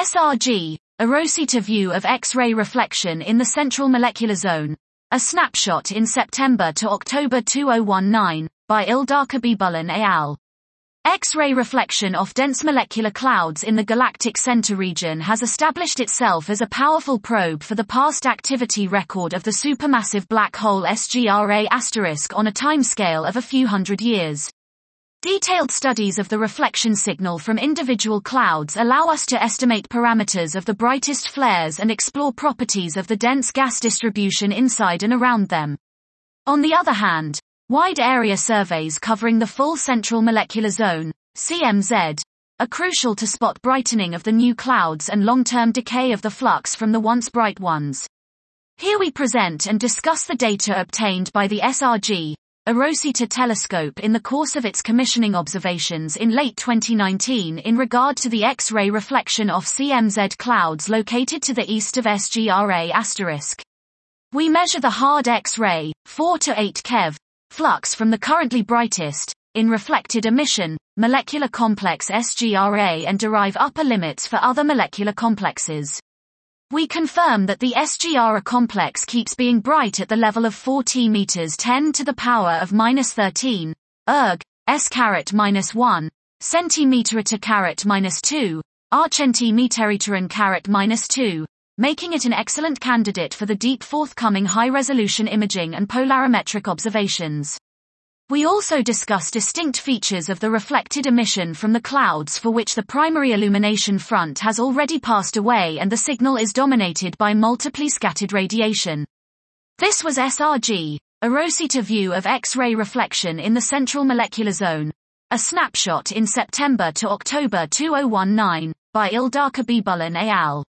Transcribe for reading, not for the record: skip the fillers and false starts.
SRG, a Rosita view of X-ray reflection in the central molecular zone. A snapshot in September to October 2019, by Ildar Khabibullin et al. X-ray reflection off dense molecular clouds in the galactic center region has established itself as a powerful probe for the past activity record of the supermassive black hole SGRA** on a timescale of a few hundred years. Detailed studies of the reflection signal from individual clouds allow us to estimate parameters of the brightest flares and explore properties of the dense gas distribution inside and around them. On the other hand, wide area surveys covering the full central molecular zone, CMZ, are crucial to spot brightening of the new clouds and long-term decay of the flux from the once bright ones. Here we present and discuss the data obtained by the SRG, a Rosita telescope in the course of its commissioning observations in late 2019 in regard to the X-ray reflection off CMZ clouds located to the east of SGRA**. We measure the hard X-ray, 4 to 8 keV, flux from the currently brightest, in reflected emission, molecular complex SGRA and derive upper limits for other molecular complexes. We confirm that the SGRA complex keeps being bright at the level of 40 meters 10 to the power of -13, erg, s⁻1, centimeter-2, arcentimeteritern-2, making it an excellent candidate for the deep forthcoming high-resolution imaging and polarimetric observations. We also discuss distinct features of the reflected emission from the clouds for which the primary illumination front has already passed away and the signal is dominated by multiply scattered radiation. This was SRG, a Rosita view of X-ray reflection in the central molecular zone. A snapshot in September to October 2019, by Ildar Khabibullin et al.